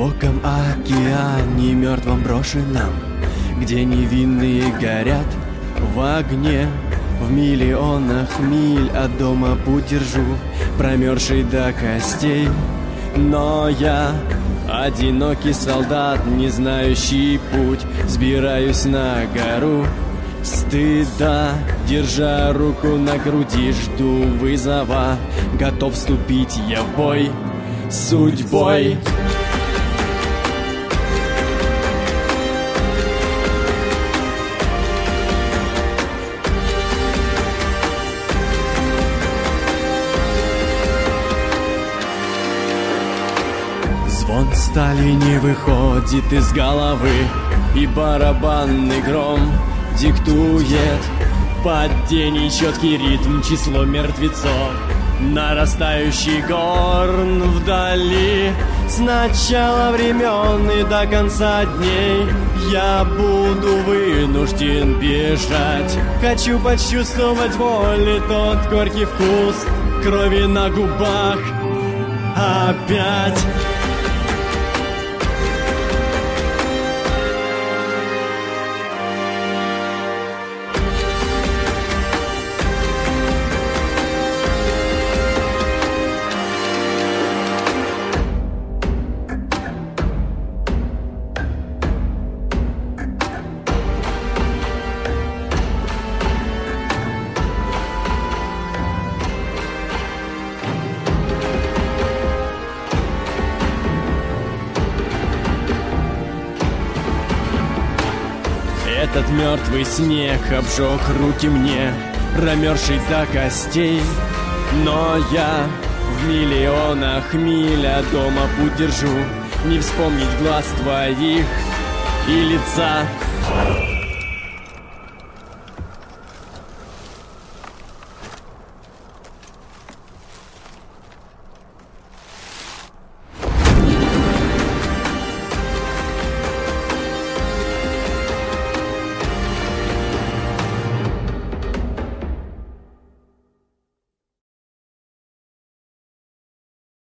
глубоком океане, мертвом брошенном, где невинные горят в огне. В миллионах миль от дома путь держу, промерзший до костей. Но я одинокий солдат, не знающий путь, взбираюсь на гору стыда, держа руку на груди, жду вызова, готов вступить я в бой с судьбой. Звон стали не выходит из головы, и барабанный гром диктует падение, четкий ритм, число мертвецов, нарастающий горн вдали. С начала времен и до конца дней я буду вынужден бежать. Хочу почувствовать воли тот горький вкус крови на губах опять. Этот мертвый снег обжег руки мне, промерзший до костей. Но я в миллионах миль от дома путь держу, не вспомнить глаз твоих и лица.